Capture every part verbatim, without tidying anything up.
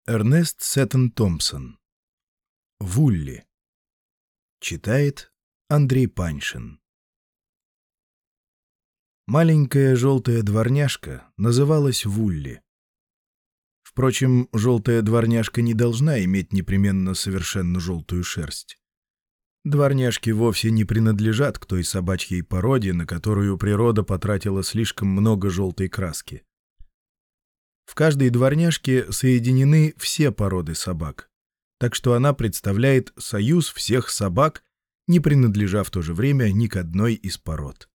Эрнест Сеттон Томпсон. Вулли. Читает Андрей Паньшин. Маленькая желтая дворняжка называлась Вулли. Впрочем, желтая дворняжка не должна иметь непременно совершенно желтую шерсть. Дворняжки вовсе не принадлежат к той собачьей породе, на которую природа потратила слишком много желтой краски. В каждой дворняжке соединены все породы собак, так что она представляет союз всех собак, не принадлежа в то же время ни к одной из пород.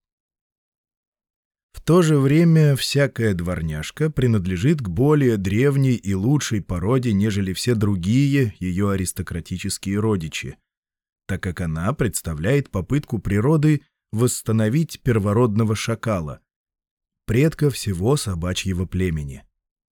В то же время всякая дворняжка принадлежит к более древней и лучшей породе, нежели все другие ее аристократические родичи, так как она представляет попытку природы восстановить первородного шакала, предка всего собачьего племени.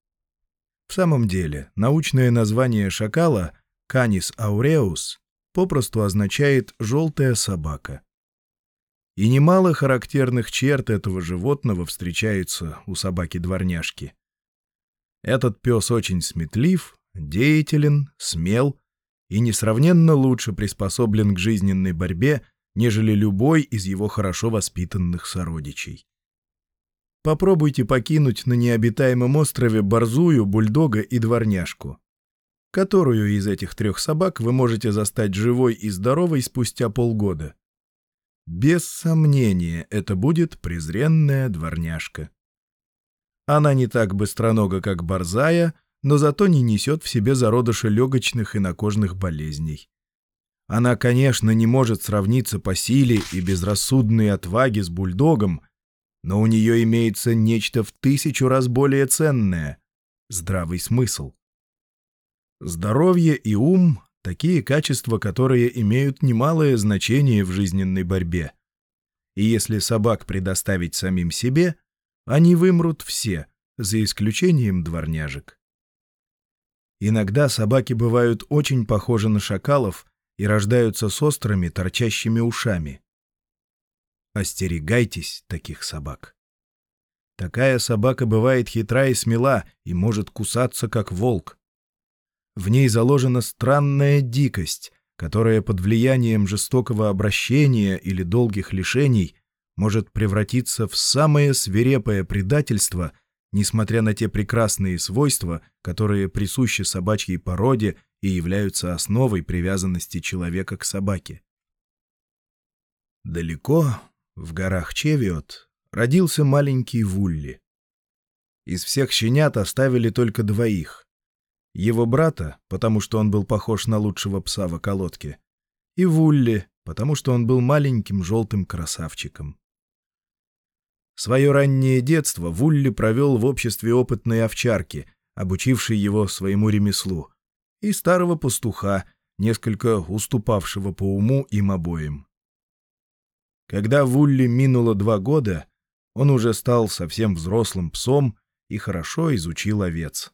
В самом деле, научное название шакала Canis aureus попросту означает «желтая собака». И немало характерных черт этого животного встречаются у собаки-дворняжки. Этот пес очень сметлив, деятелен, смел и несравненно лучше приспособлен к жизненной борьбе, нежели любой из его хорошо воспитанных сородичей. Попробуйте покинуть на необитаемом острове борзую, бульдога и дворняжку. Которую из этих трех собак вы можете застать живой и здоровой спустя полгода? Без сомнения, это будет презренная дворняжка. Она не так быстронога, как борзая, но зато не несет в себе зародыша легочных и накожных болезней. Она, конечно, не может сравниться по силе и безрассудной отваге с бульдогом, но у нее имеется нечто в тысячу раз более ценное — здравый смысл. Здоровье и ум — такие качества, которые имеют немалое значение в жизненной борьбе. И если собак предоставить самим себе, они вымрут все, за исключением дворняжек. Иногда собаки бывают очень похожи на шакалов и рождаются с острыми, торчащими ушами. Остерегайтесь таких собак. Такая собака бывает хитра и смела и может кусаться, как волк. В ней заложена странная дикость, которая под влиянием жестокого обращения или долгих лишений может превратиться в самое свирепое предательство, несмотря на те прекрасные свойства, которые присущи собачьей породе и являются основой привязанности человека к собаке. Далеко, в горах Чевиот, родился маленький Вулли. Из всех щенят оставили только двоих. Его брата, потому что он был похож на лучшего пса в околотке, и Вулли, потому что он был маленьким желтым красавчиком. Свое раннее детство Вулли провел в обществе опытной овчарки, обучившей его своему ремеслу, и старого пастуха, несколько уступавшего по уму им обоим. Когда Вулли минуло два года, он уже стал совсем взрослым псом и хорошо изучил овец.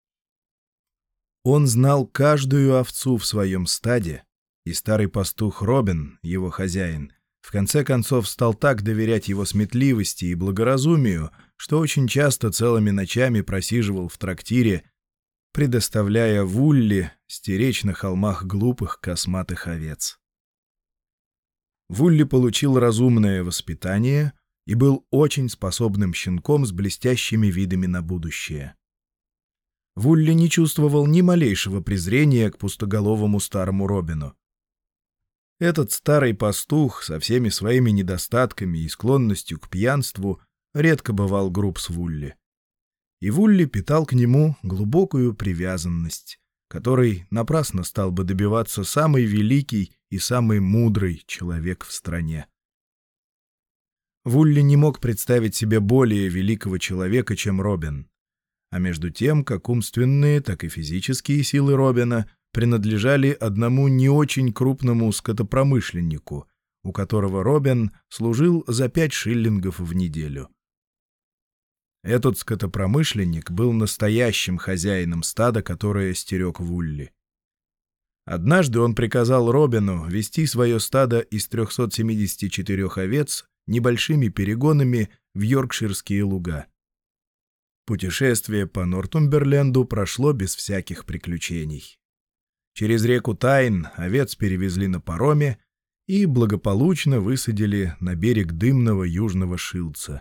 Он знал каждую овцу в своем стаде, и старый пастух Робин, его хозяин, в конце концов стал так доверять его сметливости и благоразумию, что очень часто целыми ночами просиживал в трактире, предоставляя Вулли стеречь на холмах глупых косматых овец. Вулли получил разумное воспитание и был очень способным щенком с блестящими видами на будущее. Вулли не чувствовал ни малейшего презрения к пустоголовому старому Робину. Этот старый пастух со всеми своими недостатками и склонностью к пьянству редко бывал груб с Вулли. И Вулли питал к нему глубокую привязанность, которой напрасно стал бы добиваться самый великий и самый мудрый человек в стране. Вулли не мог представить себе более великого человека, чем Робин. А между тем, как умственные, так и физические силы Робина принадлежали одному не очень крупному скотопромышленнику, у которого Робин служил за пять шиллингов в неделю. Этот скотопромышленник был настоящим хозяином стада, которое стерег Вулли. Однажды он приказал Робину вести свое стадо из трехсот семидесяти четырёх овец небольшими перегонами в йоркширские луга. Путешествие по Нортумберленду прошло без всяких приключений. Через реку Тайн овец перевезли на пароме и благополучно высадили на берег дымного южного Шилдса.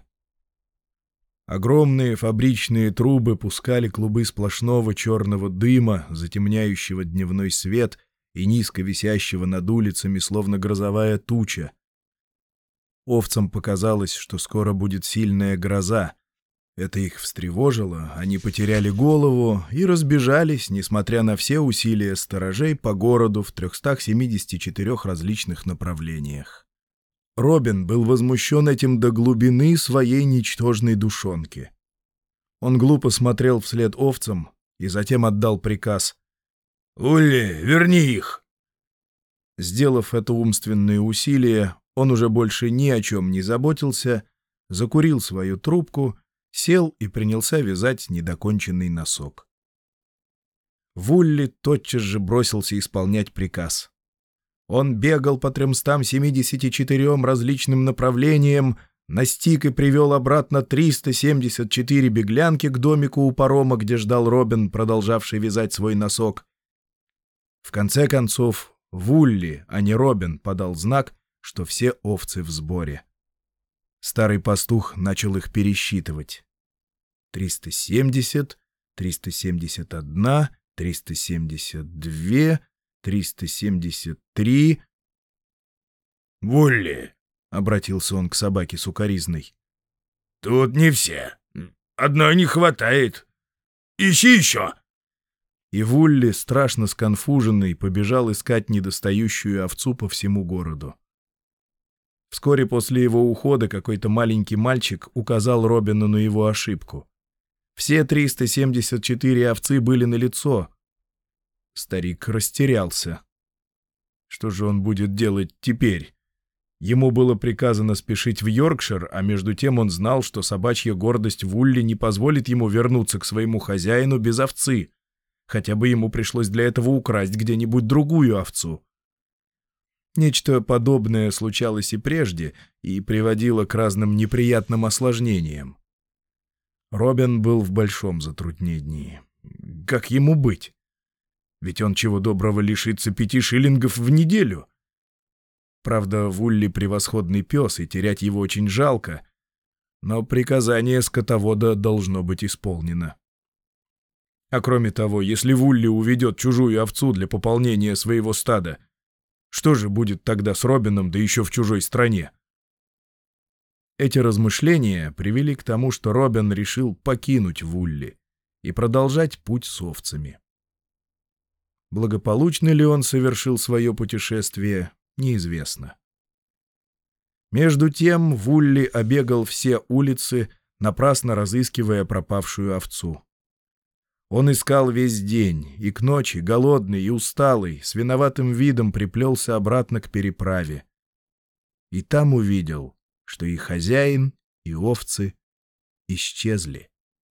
Огромные фабричные трубы пускали клубы сплошного черного дыма, затемняющего дневной свет и низко висящего над улицами, словно грозовая туча. Овцам показалось, что скоро будет сильная гроза. Это их встревожило, они потеряли голову и разбежались, несмотря на все усилия сторожей, по городу в трехстах семидесяти четырёх различных направлениях. Робин был возмущен этим до глубины своей ничтожной душонки. Он глупо смотрел вслед овцам и затем отдал приказ: «Улли, верни их!» Сделав это умственное усилие, он уже больше ни о чем не заботился, закурил свою трубку, сел и принялся вязать недоконченный носок. Вулли тотчас же бросился исполнять приказ. Он бегал по тремстам семидесяти четырем различным направлениям, настиг и привел обратно триста семьдесят четыре беглянки к домику у парома, где ждал Робин, продолжавший вязать свой носок. В конце концов, Вулли, а не Робин, подал знак, что все овцы в сборе. Старый пастух начал их пересчитывать. триста семьдесят, триста семьдесят один, триста семьдесят два, триста семьдесят три. «Вулли!» — обратился он к собаке сукоризной. «Тут не все. Одной не хватает. Ищи еще!» И Вулли, страшно сконфуженный, побежал искать недостающую овцу по всему городу. Вскоре после его ухода какой-то маленький мальчик указал Робину на его ошибку. Все триста семьдесят четыре овцы были налицо. Старик растерялся. Что же он будет делать теперь? Ему было приказано спешить в Йоркшир, а между тем он знал, что собачья гордость Вулли не позволит ему вернуться к своему хозяину без овцы. Хотя бы ему пришлось для этого украсть где-нибудь другую овцу. Нечто подобное случалось и прежде и приводило к разным неприятным осложнениям. Робин был в большом затруднении. Как ему быть? Ведь он чего доброго лишится пяти шиллингов в неделю. Правда, Вулли превосходный пес, и терять его очень жалко, но приказание скотовода должно быть исполнено. А кроме того, если Вулли уведет чужую овцу для пополнения своего стада, что же будет тогда с Робином, да еще в чужой стране? Эти размышления привели к тому, что Робин решил покинуть Вулли и продолжать путь с овцами. Благополучно ли он совершил свое путешествие, неизвестно. Между тем Вулли обегал все улицы, напрасно разыскивая пропавшую овцу. Он искал весь день, и к ночи, голодный и усталый, с виноватым видом приплелся обратно к переправе. И там увидел, что и хозяин, и овцы исчезли.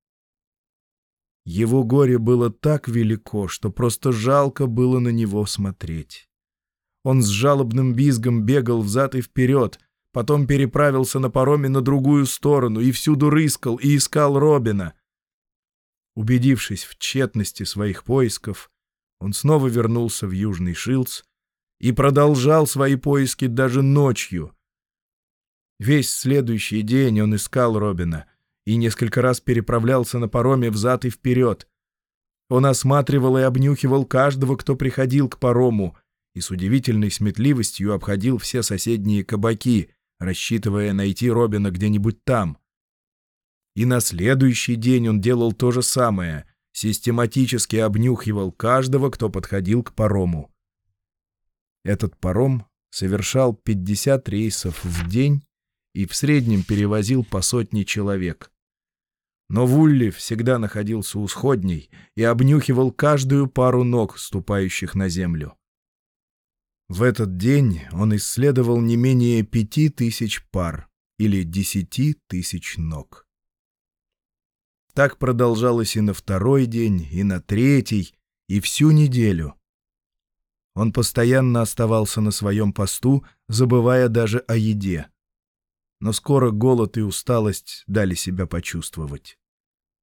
Его горе было так велико, что просто жалко было на него смотреть. Он с жалобным визгом бегал взад и вперед, потом переправился на пароме на другую сторону и всюду рыскал и искал Робина. Убедившись в тщетности своих поисков, он снова вернулся в Южный Шилдс и продолжал свои поиски даже ночью. Весь следующий день он искал Робина и несколько раз переправлялся на пароме взад и вперед. Он осматривал и обнюхивал каждого, кто приходил к парому, и с удивительной сметливостью обходил все соседние кабаки, рассчитывая найти Робина где-нибудь там. И на следующий день он делал то же самое, систематически обнюхивал каждого, кто подходил к парому. Этот паром совершал пятьдесят рейсов в день и в среднем перевозил по сотне человек. Но Вулли всегда находился у сходней и обнюхивал каждую пару ног, ступающих на землю. В этот день он исследовал не менее пяти тысяч пар или десяти тысяч ног. Так продолжалось и на второй день, и на третий, и всю неделю. Он постоянно оставался на своем посту, забывая даже о еде. Но скоро голод и усталость дали себя почувствовать.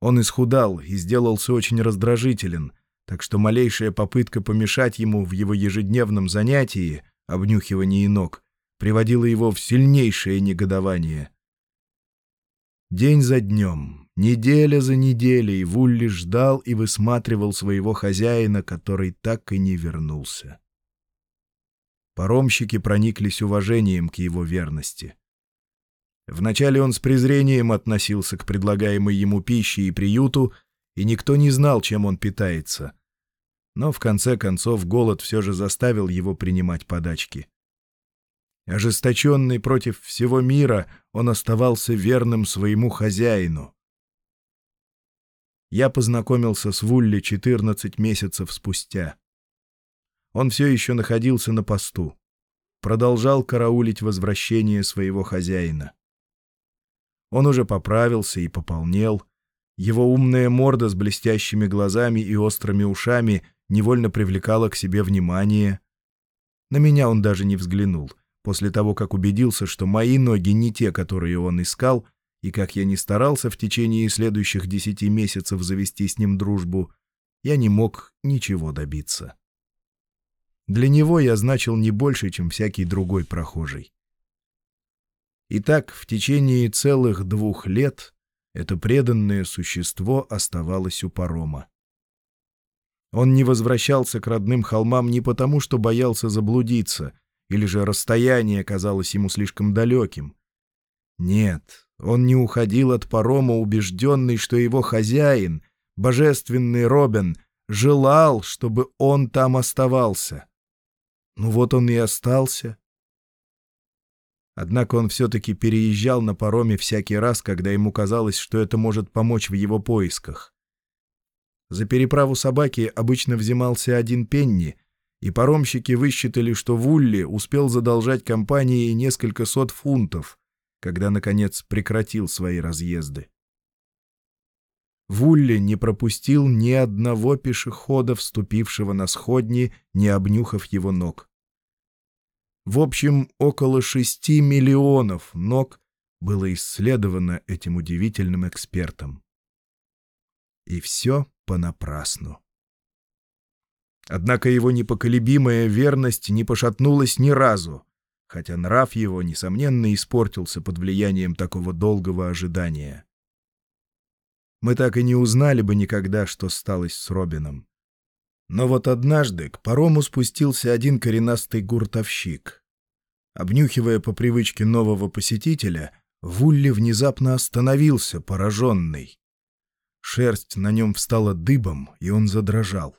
Он исхудал и сделался очень раздражителен, так что малейшая попытка помешать ему в его ежедневном занятии, обнюхивании ног, приводила его в сильнейшее негодование. День за днем, неделя за неделей Вулли ждал и высматривал своего хозяина, который так и не вернулся. Паромщики прониклись уважением к его верности. Вначале он с презрением относился к предлагаемой ему пище и приюту, и никто не знал, чем он питается. Но в конце концов голод все же заставил его принимать подачки. Ожесточенный против всего мира, он оставался верным своему хозяину. Я познакомился с Вулли четырнадцать месяцев спустя. Он все еще находился на посту, продолжал караулить возвращение своего хозяина. Он уже поправился и пополнел. Его умная морда с блестящими глазами и острыми ушами невольно привлекала к себе внимание. На меня он даже не взглянул, после того, как убедился, что мои ноги не те, которые он искал, и как я не старался в течение следующих десяти месяцев завести с ним дружбу, я не мог ничего добиться. Для него я значил не больше, чем всякий другой прохожий. И так в течение целых двух лет это преданное существо оставалось у парома. Он не возвращался к родным холмам не потому, что боялся заблудиться, или же расстояние казалось ему слишком далеким. Нет, он не уходил от парома, убежденный, что его хозяин, божественный Робин, желал, чтобы он там оставался. Ну вот он и остался. Однако он все-таки переезжал на пароме всякий раз, когда ему казалось, что это может помочь в его поисках. За переправу собаки обычно взимался один пенни, и паромщики высчитали, что Вулли успел задолжать компании несколько сот фунтов, когда, наконец, прекратил свои разъезды. Вулли не пропустил ни одного пешехода, вступившего на сходни, не обнюхав его ног. В общем, около шести миллионов ног было исследовано этим удивительным экспертом. И все понапрасну. Однако его непоколебимая верность не пошатнулась ни разу, хотя нрав его, несомненно, испортился под влиянием такого долгого ожидания. Мы так и не узнали бы никогда, что сталось с Робином. Но вот однажды к парому спустился один коренастый гуртовщик. Обнюхивая по привычке нового посетителя, Вулли внезапно остановился, пораженный. Шерсть на нем встала дыбом, и он задрожал.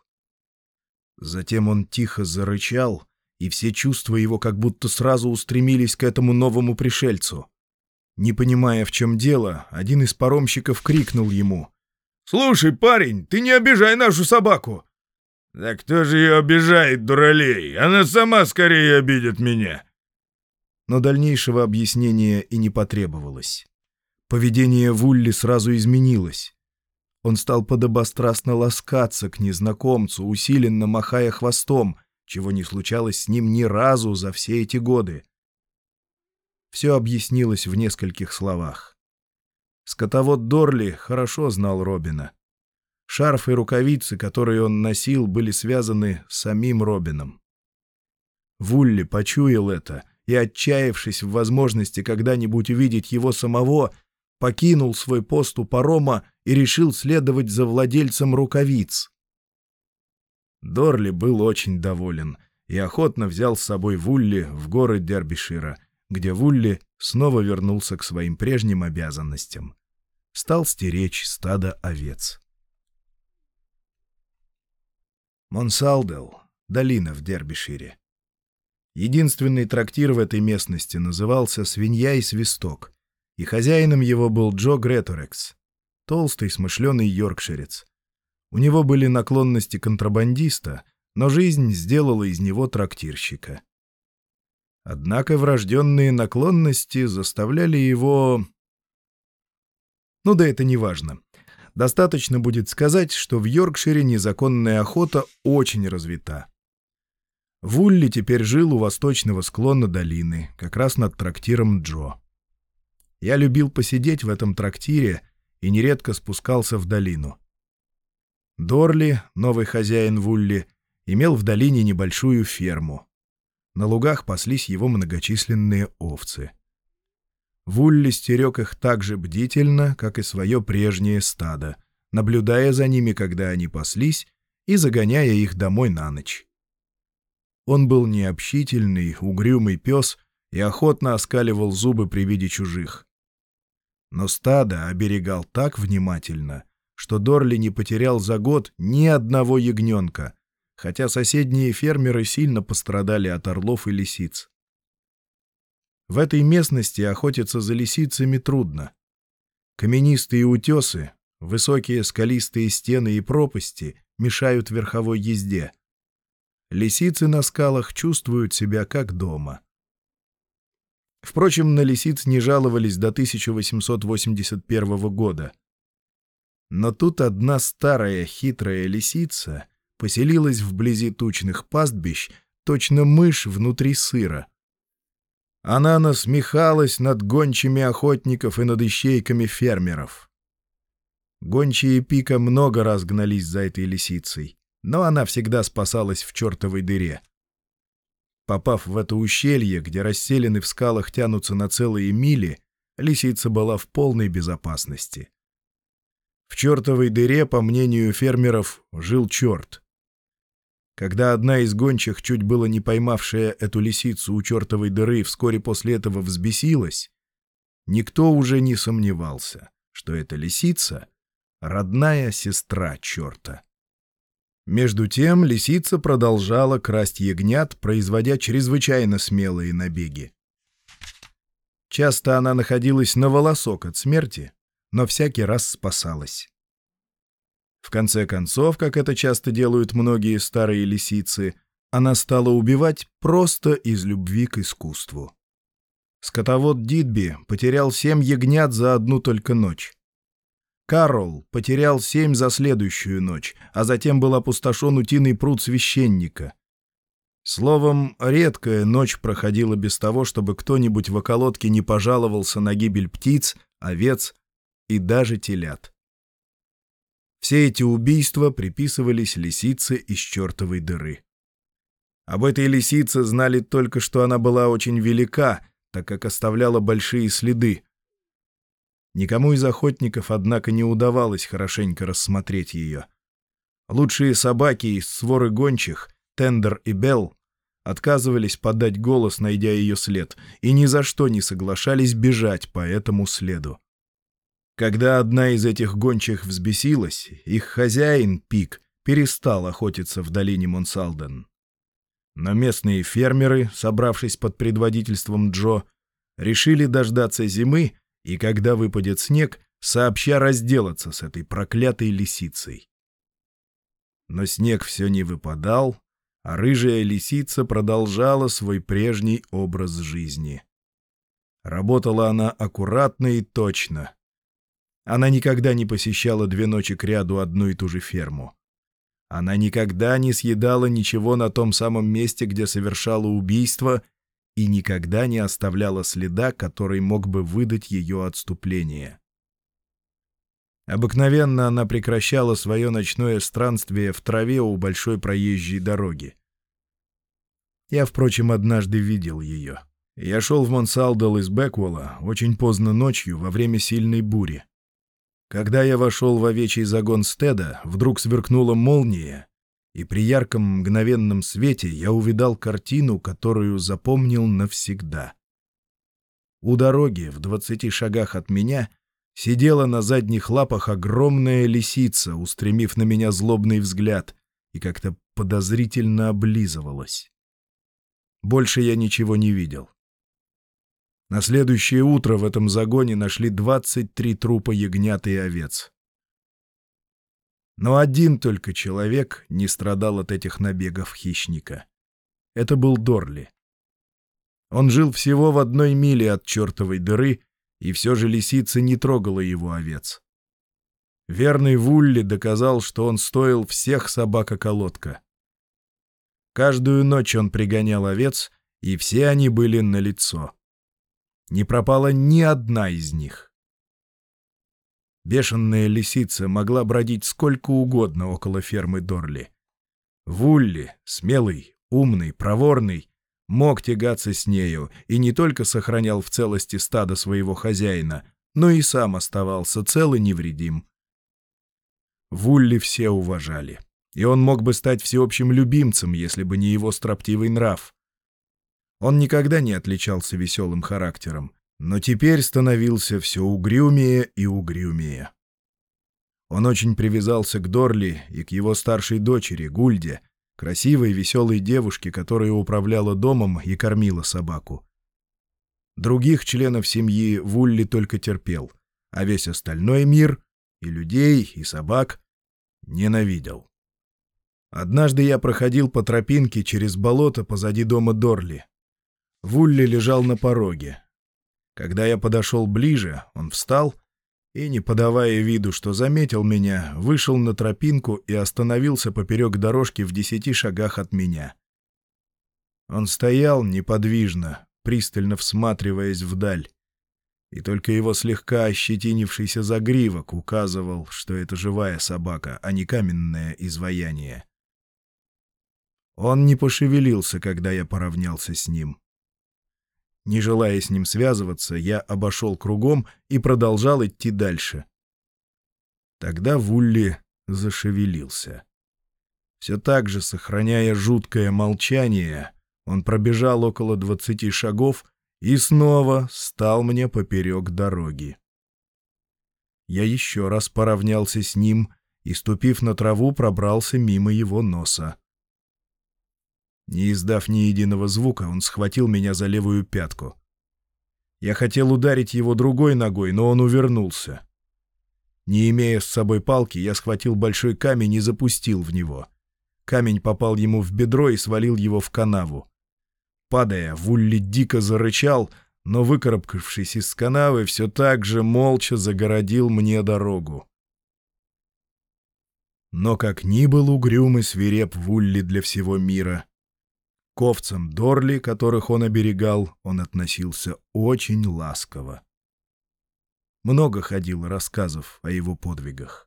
Затем он тихо зарычал, и все чувства его как будто сразу устремились к этому новому пришельцу. Не понимая, в чем дело, один из паромщиков крикнул ему: «Слушай, парень, ты не обижай нашу собаку!» «Да кто же ее обижает, дуралей? Она сама скорее обидит меня!» Но дальнейшего объяснения и не потребовалось. Поведение Вулли сразу изменилось. Он стал подобострастно ласкаться к незнакомцу, усиленно махая хвостом, чего не случалось с ним ни разу за все эти годы. Все объяснилось в нескольких словах. Скотовод Дорли хорошо знал Робина. Шарф и рукавицы, которые он носил, были связаны с самим Робином. Вулли почуял это и, отчаявшись в возможности когда-нибудь увидеть его самого, покинул свой пост у парома и решил следовать за владельцем рукавиц. Дорли был очень доволен и охотно взял с собой Вулли в горы Дербишира, где Вулли снова вернулся к своим прежним обязанностям. Стал стеречь стадо овец. Монсалдел — долина в Дербишире. Единственный трактир в этой местности назывался «Свинья и свисток», и хозяином его был Джо Греторекс, толстый, смышленый йоркширец. У него были наклонности контрабандиста, но жизнь сделала из него трактирщика. Однако врожденные наклонности заставляли его... Ну да это не важно. Достаточно будет сказать, что в Йоркшире незаконная охота очень развита. Вулли теперь жил у восточного склона долины, как раз над трактиром Джо. Я любил посидеть в этом трактире и нередко спускался в долину. Дорли, новый хозяин Вулли, имел в долине небольшую ферму. На лугах паслись его многочисленные овцы. Вулли стерег их так же бдительно, как и свое прежнее стадо, наблюдая за ними, когда они паслись, и загоняя их домой на ночь. Он был необщительный, угрюмый пес и охотно оскаливал зубы при виде чужих. Но стадо оберегал так внимательно, что Дорли не потерял за год ни одного ягненка, хотя соседние фермеры сильно пострадали от орлов и лисиц. В этой местности охотиться за лисицами трудно. Каменистые утесы, высокие скалистые стены и пропасти мешают верховой езде. Лисицы на скалах чувствуют себя как дома. Впрочем, на лисиц не жаловались до тысяча восемьсот восемьдесят первого года. Но тут одна старая хитрая лисица поселилась вблизи тучных пастбищ, точно мышь внутри сыра. Она насмехалась над гончими охотников и над ищейками фермеров. Гончие Пика много раз гнались за этой лисицей, но она всегда спасалась в чертовой дыре. Попав в это ущелье, где расселены в скалах тянутся на целые мили, лисица была в полной безопасности. В чертовой дыре, по мнению фермеров, жил черт. Когда одна из гончих, чуть было не поймавшая эту лисицу у чертовой дыры, вскоре после этого взбесилась, никто уже не сомневался, что эта лисица — родная сестра черта. Между тем лисица продолжала красть ягнят, производя чрезвычайно смелые набеги. Часто она находилась на волосок от смерти, но всякий раз спасалась. В конце концов, как это часто делают многие старые лисицы, она стала убивать просто из любви к искусству. Скотовод Дидби потерял семь ягнят за одну только ночь. Карол потерял семь за следующую ночь, а затем был опустошен утиный пруд священника. Словом, редкая ночь проходила без того, чтобы кто-нибудь в околотке не пожаловался на гибель птиц, овец и даже телят. Все эти убийства приписывались лисице из чертовой дыры. Об этой лисице знали только, что она была очень велика, так как оставляла большие следы. Никому из охотников, однако, не удавалось хорошенько рассмотреть ее. Лучшие собаки из своры гончих, Тендер и Белл, отказывались подать голос, найдя ее след, и ни за что не соглашались бежать по этому следу. Когда одна из этих гончих взбесилась, их хозяин, Пик, перестал охотиться в долине Монсалден. Но местные фермеры, собравшись под предводительством Джо, решили дождаться зимы и, когда выпадет снег, сообща разделаться с этой проклятой лисицей. Но снег все не выпадал, а рыжая лисица продолжала свой прежний образ жизни. Работала она аккуратно и точно. Она никогда не посещала две ночи кряду одну и ту же ферму. Она никогда не съедала ничего на том самом месте, где совершала убийство, и никогда не оставляла следа, который мог бы выдать ее отступление. Обыкновенно она прекращала свое ночное странствие в траве у большой проезжей дороги. Я, впрочем, однажды видел ее. Я шел в Монсалдел из Бэквелла очень поздно ночью во время сильной бури. Когда я вошел в овечий загон стеда, вдруг сверкнула молния, и при ярком мгновенном свете я увидал картину, которую запомнил навсегда. У дороги, в двадцати шагах от меня, сидела на задних лапах огромная лисица, устремив на меня злобный взгляд, и как-то подозрительно облизывалась. Больше я ничего не видел. На следующее утро в этом загоне нашли двадцать три трупа ягнят и овец. Но один только человек не страдал от этих набегов хищника. Это был Дорли. Он жил всего в одной миле от чертовой дыры, и все же лисица не трогала его овец. Верный Вулли доказал, что он стоил всех собак-околотка. Каждую ночь он пригонял овец, и все они были налицо. Не пропала ни одна из них. Бешеная лисица могла бродить сколько угодно около фермы Дорли. Вулли, смелый, умный, проворный, мог тягаться с нею и не только сохранял в целости стадо своего хозяина, но и сам оставался цел и невредим. Вулли все уважали, и он мог бы стать всеобщим любимцем, если бы не его строптивый нрав. Он никогда не отличался веселым характером, но теперь становился все угрюмее и угрюмее. Он очень привязался к Дорли и к его старшей дочери, Гульде, красивой веселой девушке, которая управляла домом и кормила собаку. Других членов семьи Вулли только терпел, а весь остальной мир, и людей, и собак, ненавидел. Однажды я проходил по тропинке через болото позади дома Дорли. Вулли лежал на пороге. Когда я подошел ближе, он встал и, не подавая виду, что заметил меня, вышел на тропинку и остановился поперек дорожки в десяти шагах от меня. Он стоял неподвижно, пристально всматриваясь вдаль, и только его слегка ощетинившийся загривок указывал, что это живая собака, а не каменное изваяние. Он не пошевелился, когда я поравнялся с ним. Не желая с ним связываться, я обошел кругом и продолжал идти дальше. Тогда Вулли зашевелился. Все так же, сохраняя жуткое молчание, он пробежал около двадцати шагов и снова стал мне поперек дороги. Я еще раз поравнялся с ним и, ступив на траву, пробрался мимо его носа. Не издав ни единого звука, он схватил меня за левую пятку. Я хотел ударить его другой ногой, но он увернулся. Не имея с собой палки, я схватил большой камень и запустил в него. Камень попал ему в бедро и свалил его в канаву. Падая, Вулли дико зарычал, но, выкарабкавшись из канавы, все так же молча загородил мне дорогу. Но как ни был угрюм и свиреп Вулли для всего мира, к овцам Дорли, которых он оберегал, он относился очень ласково. Много ходило рассказов о его подвигах.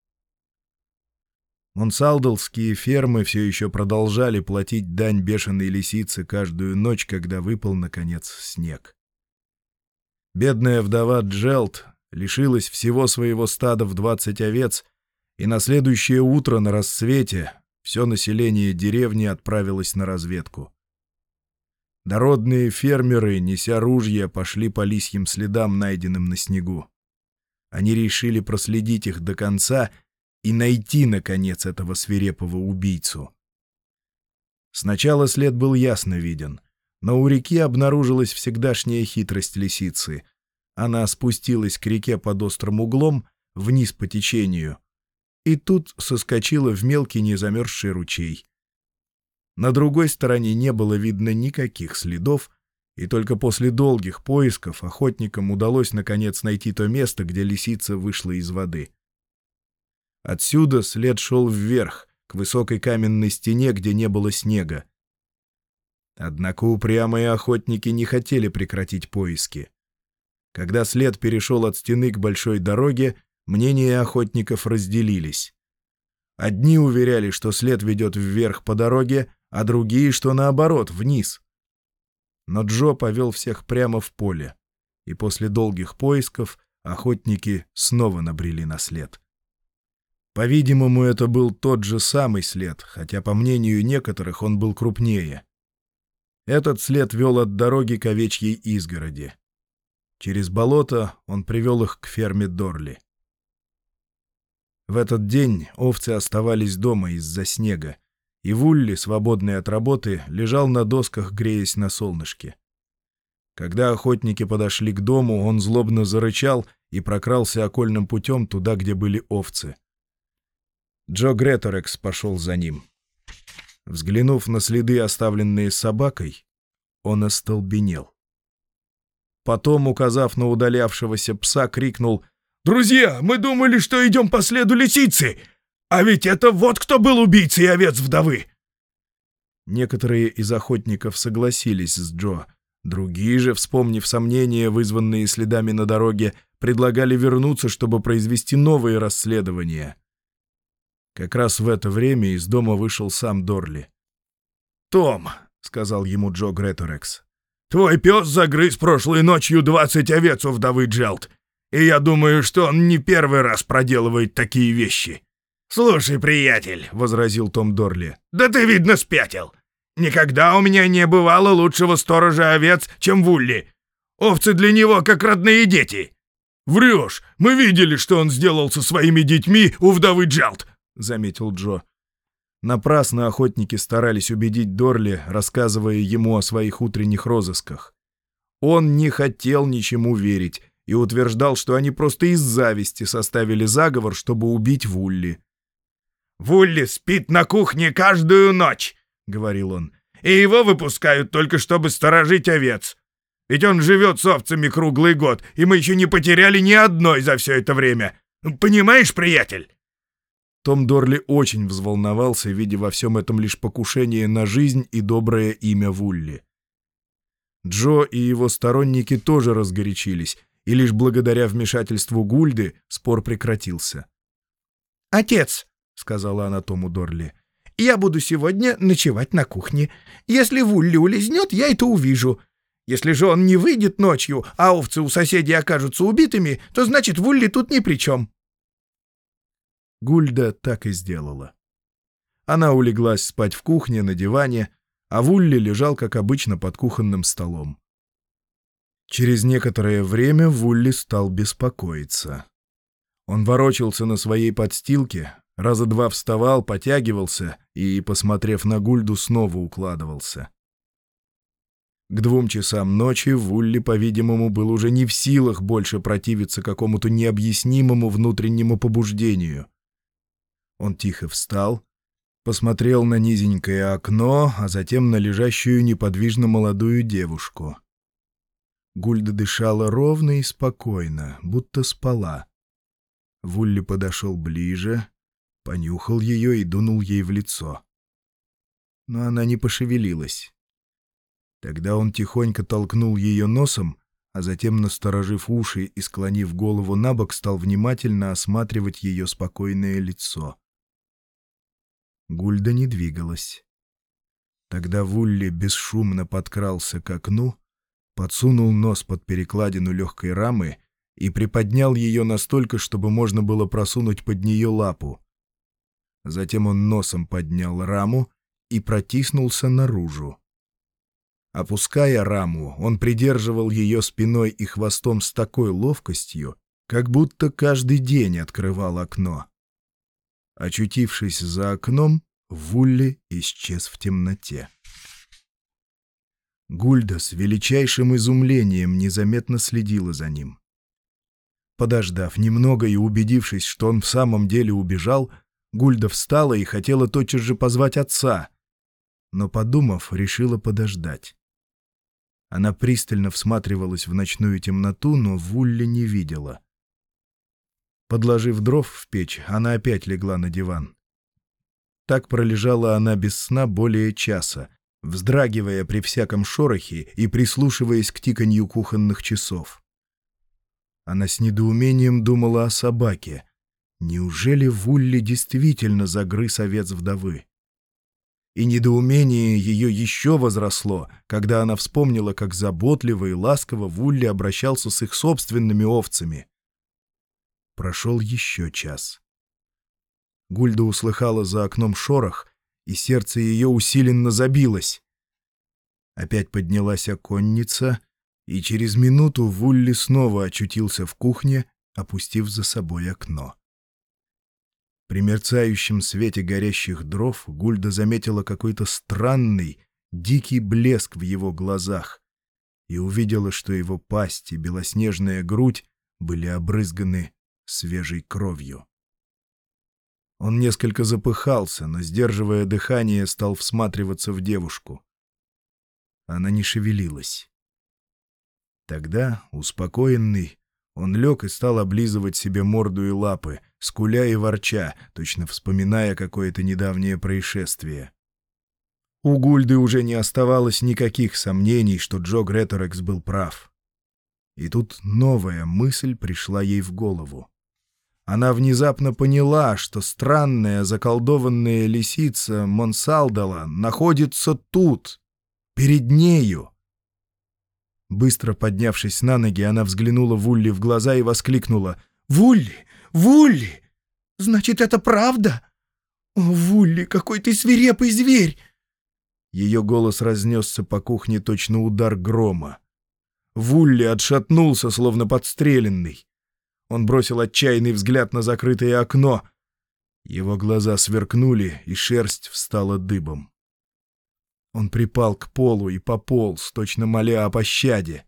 Монсалдалские фермы все еще продолжали платить дань бешеной лисице каждую ночь, когда выпал, наконец, снег. Бедная вдова Джелт лишилась всего своего стада в двадцать овец, и на следующее утро на рассвете все население деревни отправилось на разведку. Дородные фермеры, неся ружья, пошли по лисьим следам, найденным на снегу. Они решили проследить их до конца и найти, наконец, этого свирепого убийцу. Сначала след был ясно виден, но у реки обнаружилась всегдашняя хитрость лисицы. Она спустилась к реке под острым углом, вниз по течению, и тут соскочила в мелкий незамерзший ручей. На другой стороне не было видно никаких следов, и только после долгих поисков охотникам удалось наконец найти то место, где лисица вышла из воды. Отсюда след шел вверх, к высокой каменной стене, где не было снега. Однако упрямые охотники не хотели прекратить поиски. Когда след перешел от стены к большой дороге, мнения охотников разделились. Одни уверяли, что след ведет вверх по дороге, а другие, что наоборот, вниз. Но Джо повел всех прямо в поле, и после долгих поисков охотники снова набрели на след. По-видимому, это был тот же самый след, хотя, по мнению некоторых, он был крупнее. Этот след вел от дороги к овечьей изгороди. Через болото он привел их к ферме Дорли. В этот день овцы оставались дома из-за снега, и Вулли, свободный от работы, лежал на досках, греясь на солнышке. Когда охотники подошли к дому, он злобно зарычал и прокрался окольным путем туда, где были овцы. Джо Греторекс пошел за ним. Взглянув на следы, оставленные собакой, он остолбенел. Потом, указав на удалявшегося пса, крикнул: «Друзья, мы думали, что идем по следу лисицы! А ведь это вот кто был убийцей овец вдовы!» Некоторые из охотников согласились с Джо. Другие же, вспомнив сомнения, вызванные следами на дороге, предлагали вернуться, чтобы произвести новые расследования. Как раз в это время из дома вышел сам Дорли. «Том», — сказал ему Джо Греторекс, — «твой пес загрыз прошлой ночью двадцать овец у вдовы Джелт, и я думаю, что он не первый раз проделывает такие вещи». «Слушай, приятель», — возразил Том Дорли, — «да ты, видно, спятил. Никогда у меня не бывало лучшего сторожа овец, чем Вулли. Овцы для него как родные дети». «Врешь! Мы видели, что он сделал со своими детьми у вдовы Джелт», — заметил Джо. Напрасно охотники старались убедить Дорли, рассказывая ему о своих утренних розысках. Он не хотел ничему верить и утверждал, что они просто из зависти составили заговор, чтобы убить Вулли. «Вулли спит на кухне каждую ночь», — говорил он, — «и его выпускают только чтобы сторожить овец. Ведь он живет с овцами круглый год, и мы еще не потеряли ни одной за все это время. Понимаешь, приятель?» Том Дорли очень взволновался, видя во всем этом лишь покушение на жизнь и доброе имя Вулли. Джо и его сторонники тоже разгорячились, и лишь благодаря вмешательству Гульды спор прекратился. «Отец», — сказала она Тому Дорли, — «я буду сегодня ночевать на кухне. Если Вулли улизнет, я это увижу. Если же он не выйдет ночью, а овцы у соседей окажутся убитыми, то значит, Вулли тут ни при чем». Гульда так и сделала. Она улеглась спать в кухне на диване, а Вулли лежал, как обычно, под кухонным столом. Через некоторое время Вулли стал беспокоиться. Он ворочался на своей подстилке, раза два вставал, потягивался и, посмотрев на Гульду, снова укладывался. К двум часам ночи Вулли, по-видимому, был уже не в силах больше противиться какому-то необъяснимому внутреннему побуждению. Он тихо встал, посмотрел на низенькое окно, а затем на лежащую неподвижно молодую девушку. Гульда дышала ровно и спокойно, будто спала. Вулли подошел ближе, понюхал ее и дунул ей в лицо. Но она не пошевелилась. Тогда он тихонько толкнул ее носом, а затем, насторожив уши и склонив голову набок, стал внимательно осматривать ее спокойное лицо. Гульда не двигалась. Тогда Вулли бесшумно подкрался к окну, подсунул нос под перекладину легкой рамы и приподнял ее настолько, чтобы можно было просунуть под нее лапу. Затем он носом поднял раму и протиснулся наружу. Опуская раму, он придерживал ее спиной и хвостом с такой ловкостью, как будто каждый день открывал окно. Очутившись за окном, Вулли исчез в темноте. Гульда с величайшим изумлением незаметно следила за ним. Подождав немного и убедившись, что он в самом деле убежал, Гульда встала и хотела тотчас же позвать отца, но, подумав, решила подождать. Она пристально всматривалась в ночную темноту, но Вулли не видела. Подложив дров в печь, она опять легла на диван. Так пролежала она без сна более часа, вздрагивая при всяком шорохе и прислушиваясь к тиканью кухонных часов. Она с недоумением думала о собаке. Неужели Вулли действительно загрыз овец вдовы? И недоумение ее еще возросло, когда она вспомнила, как заботливо и ласково Вулли обращался с их собственными овцами. Прошел еще час. Гульда услыхала за окном шорох, и сердце ее усиленно забилось. Опять поднялась оконница, и через минуту Вулли снова очутился в кухне, опустив за собой окно. При мерцающем свете горящих дров Гульда заметила какой-то странный, дикий блеск в его глазах и увидела, что его пасть и белоснежная грудь были обрызганы свежей кровью. Он несколько запыхался, но, сдерживая дыхание, стал всматриваться в девушку. Она не шевелилась. Тогда, успокоенный, он лег и стал облизывать себе морду и лапы, скуля и ворча, точно вспоминая какое-то недавнее происшествие. У Гульды уже не оставалось никаких сомнений, что Джо Греторекс был прав. И тут новая мысль пришла ей в голову. Она внезапно поняла, что странная заколдованная лисица Монсалдала находится тут, перед нею. Быстро поднявшись на ноги, она взглянула Вулли в глаза и воскликнула: «Вулли! Вулли! Значит, это правда? О, Вулли, какой ты свирепый зверь!» Ее голос разнесся по кухне точно удар грома. Вулли отшатнулся, словно подстреленный. Он бросил отчаянный взгляд на закрытое окно. Его глаза сверкнули, и шерсть встала дыбом. Он припал к полу и пополз, точно моля о пощаде.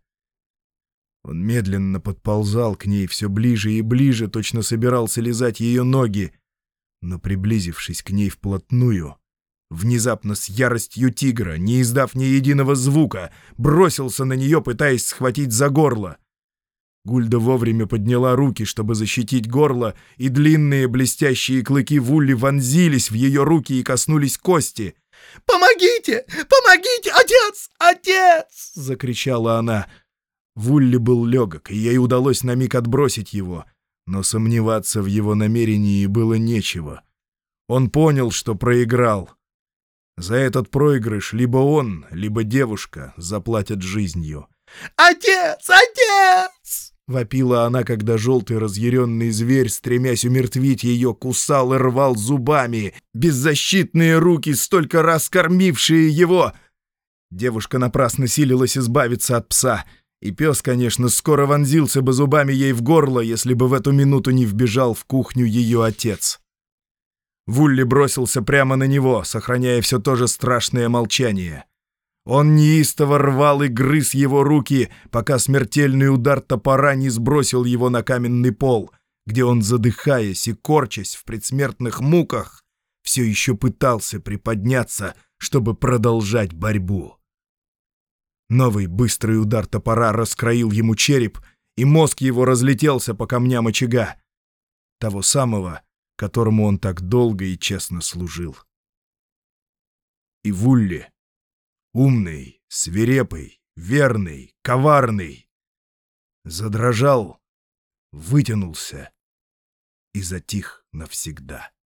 Он медленно подползал к ней все ближе и ближе, точно собирался лизать ее ноги, но, приблизившись к ней вплотную, внезапно с яростью тигра, не издав ни единого звука, бросился на нее, пытаясь схватить за горло. Гульда вовремя подняла руки, чтобы защитить горло, и длинные блестящие клыки Вулли вонзились в ее руки и коснулись кости. «Помогите! Помогите! Отец! Отец!» — закричала она. Вулли был легок, и ей удалось на миг отбросить его, но сомневаться в его намерении было нечего. Он понял, что проиграл. За этот проигрыш либо он, либо девушка заплатят жизнью. «Отец! Отец!» — вопила она, когда желтый разъяренный зверь, стремясь умертвить ее, кусал и рвал зубами беззащитные руки, столько раз кормившие его. Девушка напрасно силилась избавиться от пса, и пес, конечно, скоро вонзился бы зубами ей в горло, если бы в эту минуту не вбежал в кухню ее отец. Вулли бросился прямо на него, сохраняя все то же страшное молчание. Он неистово рвал и грыз его руки, пока смертельный удар топора не сбросил его на каменный пол, где он, задыхаясь и корчась в предсмертных муках, все еще пытался приподняться, чтобы продолжать борьбу. Новый быстрый удар топора раскроил ему череп, и мозг его разлетелся по камням очага, того самого, которому он так долго и честно служил. И Вулли, умный, свирепый, верный, коварный, задрожал, вытянулся и затих навсегда.